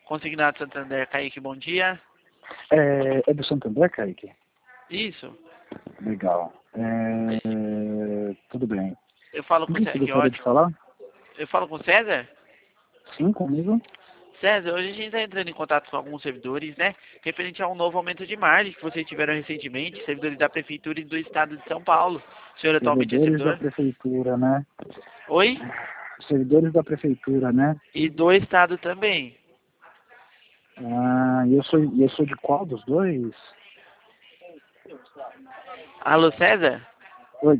Consignado Santander, Kaique, bom dia. É do Santander, Kaique? Isso. Legal. Tudo bem. Eu falo Com com o quem César, você que gostaria de ótimo. falar? Eu falo com o César? Sim, comigo? César, hoje a gente está entrando em contato com alguns servidores, né? Referente a um novo aumento de margem que vocês tiveram recentemente, servidores da Prefeitura e do Estado de São Paulo. O senhor atualmente é Servidores da servidor? Prefeitura, né? Oi? Servidores da Prefeitura, né? E do Estado também. Ah, e eu sou de qual dos dois? Alô, César?